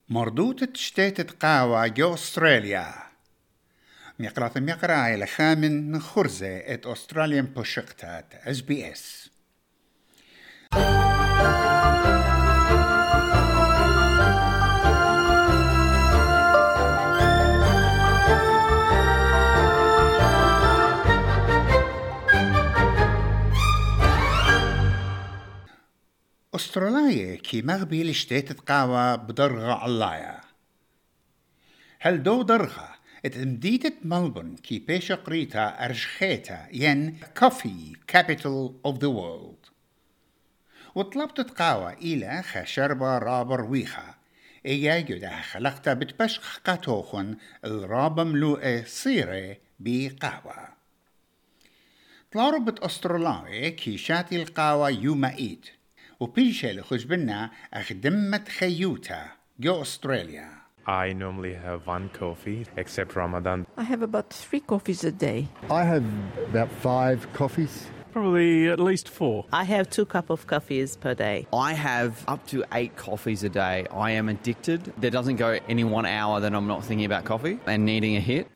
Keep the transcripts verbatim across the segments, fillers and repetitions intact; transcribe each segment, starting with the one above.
مردوت شتيت قاوة جو أستراليا ميقرات ميقرا إلى خامن نخرزة ات أستراليان بوشقتات اس بي اس. أستراليا كي مغبي لشتيت قاوة بدرغة علايا هل دو درغة اتمديتت ملبون كي بيش قريتا أرجخيتا ين كوفي capital of the world وطلبت قاوة إلى خشربة رابر ويخا إيا جدا خلقتا بتبشق قاتوخن الرابة ملوءة صيرة بقاوة. طلاربت أستراليا كي شاتي القاوة يوما إيد وبيشة لخزبنا أخدمت خيوتا جو أستراليا. I normally have one coffee, except Ramadan. I have about three coffees a day. I have about five coffees. Probably at least four. I have two cups of coffees per day. I have up to eight coffees a day. I am addicted. There doesn't go any one hour that I'm not thinking about coffee and needing a hit.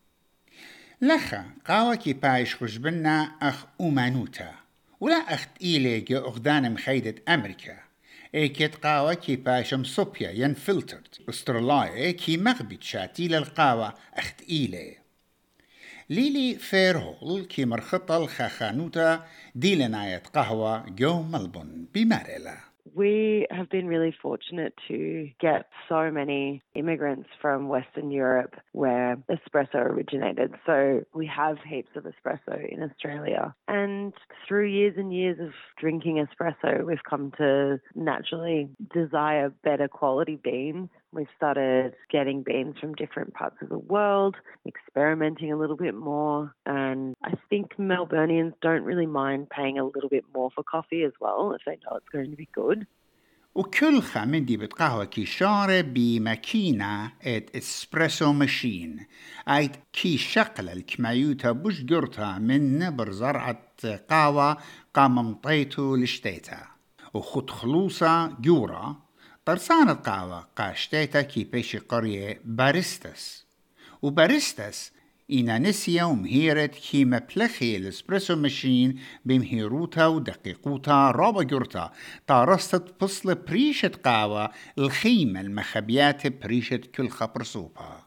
لخا قاوة كي بايش خزبنا أخ أمانوتا ولا أخت إيلي جو أخدان مخيدة أمريكا إيكيت قاوة كي باشم صوبيا ين فلترت أستراليا كي مغبت شاتي للقاوة أخت إيلي ليلي فيرهول كي مرخطة الخاخانوتا دي لناية قهوة جو ملبون بماريلا. We have been really fortunate to get so many immigrants from Western Europe where espresso originated. So we have heaps of espresso in Australia. And through years and years of drinking espresso, we've come to naturally desire better quality beans. We've started getting beans from different parts of the world, experimenting a little bit more. And I think Melburnians don't really mind paying a little bit more for coffee as well if they know it's going to be good. وكل خامن دي بتقهوة كي شارة بماكينة ات اسبريسو ماشين ايت كي شقل الكمايوتا بوش جرتا من نبر زرعة قهوة قام مطيتو لشتيتا وخد خلوصة جورا طرسان القهوة قاشتيتا كي بيش قرية باريستاس وباريستاس إنا نسيا ومهيرت كي مبلخي الاسبريسو ماشين بمهيروتا ودقيقوتا رابا جرتا طارستت بصل بريشة قاوة الخيمة المخبيات بريشة كل خبر صوبها.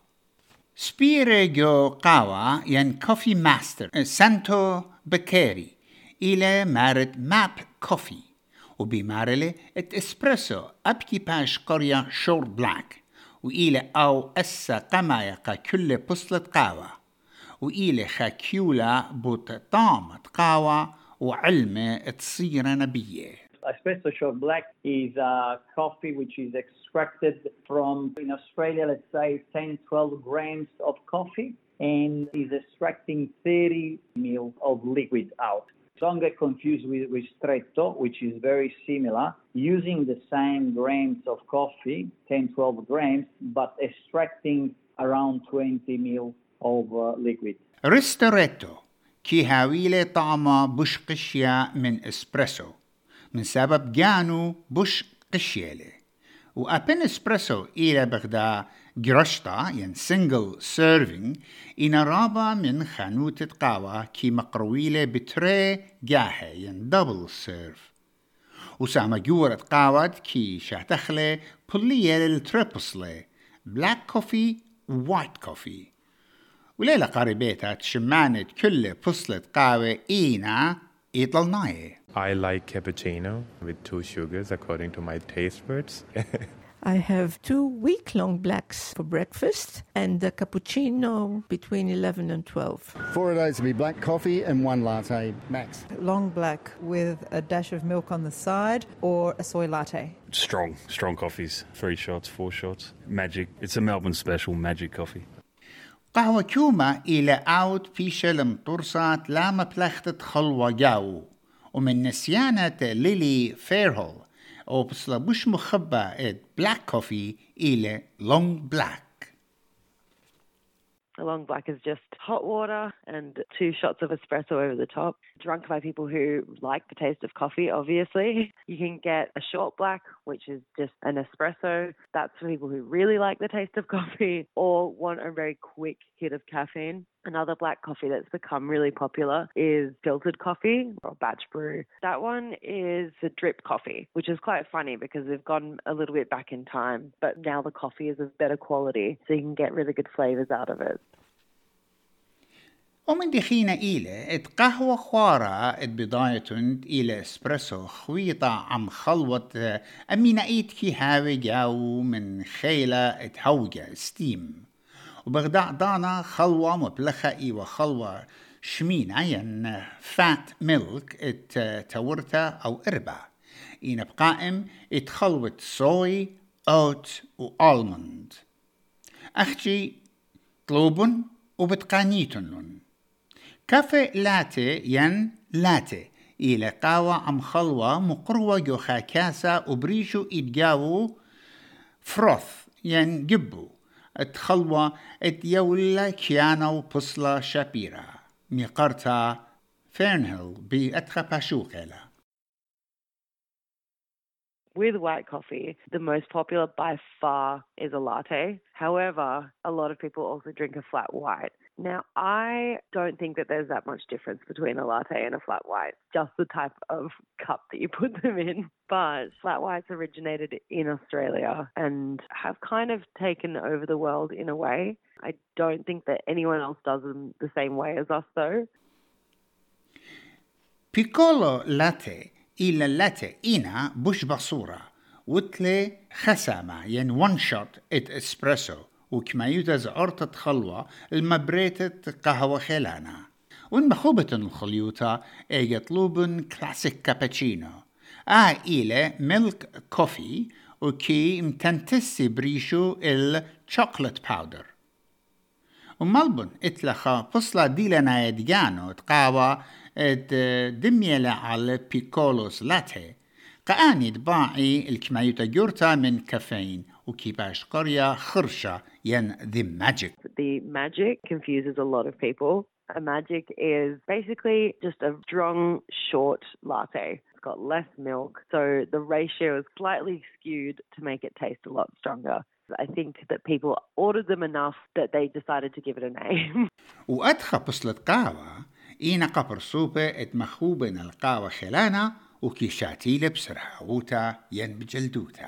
سبيريجو قاوة ين كوفي ماستر سانتو بكيري إلى مارد ماب كوفي وبمارلي ات اسبريسو أبكي باش قرية شور بلاك وإلى أو أسا قمايقا كل بصلة قاوة وإلى خاكيولا بوت طامة قاوة وعلمة تصير نبية. Espresso Short Black is a coffee which is extracted from, in Australia, let's say ten to twelve grams of coffee and is extracting thirty mil of liquid out. Don't get confused with ristretto, which is very similar, using the same grams of coffee, ten to twelve grams, but extracting around twenty mil of uh, liquid. ريستوريتو كي هاويلة طعمة بوش قشيا من اسبريسو من سبب جانو بوش قشيالي وأبن اسبريسو إلى بغدا جرشتا ين سنجل سيرفينج إنا رابا من خانوتة قاوة كي مقرويلة بتري جاحة ين دبل سيرف وسامة جورة قاوة كي شاتخلة بلية للتريبسلة بلاك كوفي وايت كوفي وليلة قريبيتها تشمانت كل فصلة قهوة إينا إيطلناي. I like cappuccino with two sugars according to my taste buds. I have two week-long blacks for breakfast and a cappuccino between eleven and twelve. Four of those would be black coffee and one latte max. Long black with a dash of milk on the side or a soy latte. Strong, strong coffees. Three shots, four shots. Magic. It's a Melbourne special, magic coffee. قهوة كوما إلى أوت فيشة لمطرسات لا مبلختة خلوة جاو ومن نسيانة ليلي فيرهول أو بصلا بوش مخبى إد بلاك كوفي إلى لونج بلاك. A long black is just hot water and two shots of espresso over the top, drunk by people who like the taste of coffee, obviously. You can get a short black, which is just an espresso. That's for people who really like the taste of coffee or want a very quick hit of caffeine. Another black coffee that's become really popular is filtered coffee or batch brew. That one is the drip coffee, which is quite funny because we've gone a little bit back in time, but now the coffee is of better quality, so you can get really good flavors out of it. ومن دخينا إلى ات قهوة خوارة ات بداية إلى اسبرسو خويطة عم خلوة أمينايت كي هاوي جاو من خيلة ات هوجة ستيم وبغداء دانا خلوة مبلخة إيوة خلوة شمين عين فات ميلك ات تورتا أو إربا إين بقائم ات خلوة صوي أوت وآلموند أختي طلوبن وبتقانيتن كافي لاتي ين لاتي إلى قاوة عم خلوة مقروة جوخا كاسة وبريشو إدجاو فروث ين جبو اتخلوة اتيولا كيانو بصلة شابيرا ميقرتا فيرنهيل بأتخا باشوكيلا. With white coffee, the most popular by far is a latte. However, a lot of people also drink a flat white. Now, I don't think that there's that much difference between a latte and a flat white, just the type of cup that you put them in. But flat whites originated in Australia and have kind of taken over the world in a way. I don't think that anyone else does them the same way as us, though. Piccolo latte إلى اللاتي إنا بوش بصورة وتلي خسامة ين وان شوت ات اسبرسو وكما يوتز أرطة خلوة المبريتة قهوة خيلانا ونمخوبة الخليوطة يطلبن كلاسيك كابتشينو آه إلى ميلك كوفي وكي متنتسي بريشو الشوكولات باودر ومالبن اتلخا بصلا ديلنا يدجانو تقاوة ات دميلة على بيكولوس لاتي قاني دباعي الكمايوتا جورتا من كافيين وكيباش قرية خرشة ين the magic. The magic confuses a lot of people. A magic is basically just a strong, short latte. It's got less milk, so the ratio is slightly skewed to make it taste a lot stronger. I think that people ordered them enough that they decided to give it a name. وأدخى بصلة قهوة إينا قبر سوبة اتمخوبن القهوة خلانا وكيشاتي لبسرها ووتا ين بجلدوتا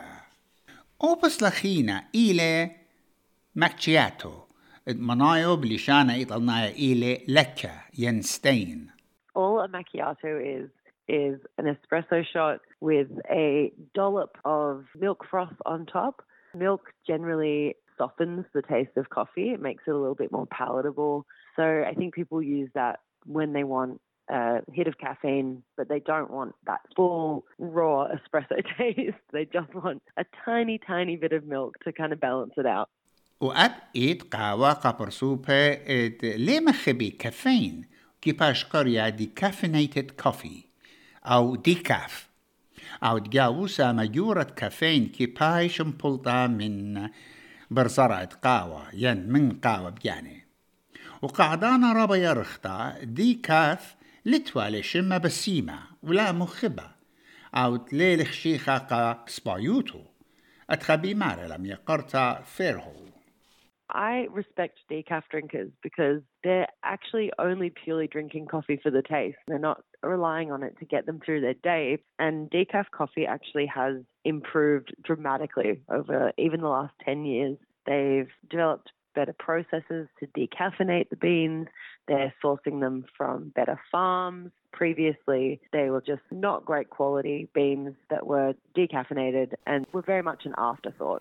وبصلة خينا إلى ماكشياتو منايو بلشانا إطلنايا إلى لكا ين ستين. All a macchiato is is an espresso shot with a dollop of milk froth on top. Milk generally softens the taste of coffee. It makes it a little bit more palatable. So I think people use that when they want a hit of caffeine, but they don't want that full raw espresso taste. They just want a tiny, tiny bit of milk to kind of balance it out. وأب إيد قهوة قبر سوبة إد ليه مخبي كافيين كيباش قرية ديكافينيتد كوفي أو ديكاف أو تجاوسة مجورة كافيين كيباش مبلطة من برزرعة قهوة ين من قهوة بجاني وقعدانا ربا يرختا ديكاف لتوالي شمة بسيمة ولا مخبة أو تليل خشيخة قا سبايوتو أتخبي مارا لم يقرتا فيرهول. I respect decaf drinkers because they're actually only purely drinking coffee for the taste. They're not relying on it to get them through their day. And decaf coffee actually has improved dramatically over even the last ten years. They've developed better processes to decaffeinate the beans. They're sourcing them from better farms. Previously, they were just not great quality beans that were decaffeinated and were very much an afterthought.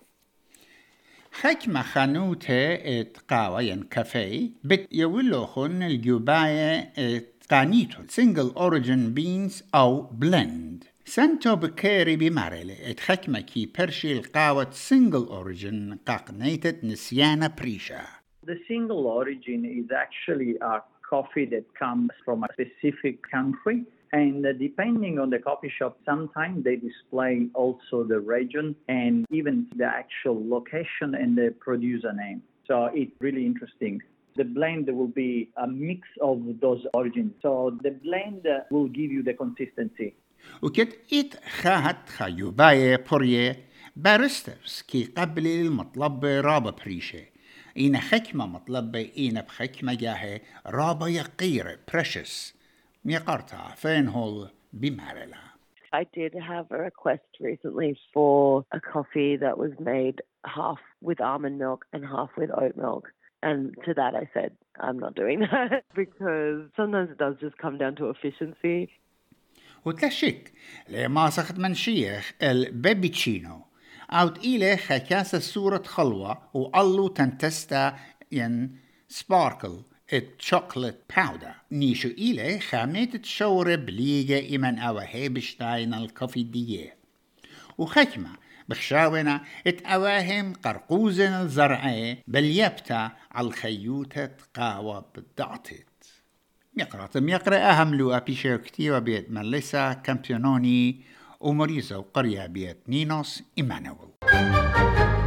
حكمة خانوته ات قاوة ين كافي بت يولوخن الجوباية ات قانيتو single origin beans أو blend سانتو بكيري بمارلي ات حكمة كي برشي القاوة single origin قاقنيتت نسيانا بريشا. The single origin is actually a coffee that comes from a specific country. And depending on the coffee shop, sometimes they display also the region and even the actual location and the producer name. So it's really interesting. The blend will be a mix of those origins. So the blend will give you the consistency. وكت إت خاهت خيوباية بوريه بارسترز كي قبل المطلب رابا بريشة إن حكمة مطلب إن بحكمة جاهة رابا يقير precious ميقارتها فين هول بمارلا. I did have a request recently for a coffee that was made half with almond milk and half with oat milk. And to that I said, I'm not doing that because sometimes it does just come down to efficiency. وتلاشيك لما سخت من شيخ البابيتشينو أوت إليه خكاسة صورة خلوة وقالو تنتستا ين سباركل الشوكولات باودر نيشو إليه خاميت تشورة بليجة إيمان أواهي بشتاين الكوفي ديه وخكمة بخشاونا اتأواهم قرقوزن الزرعي باليبتا على الخيوتة قاوة بالدعطت يقرأ يقرأ أهم لو أبيشير كتير بيت مليسا كامبيونوني ومريزة وقرية بيت نينوس إيمانويل.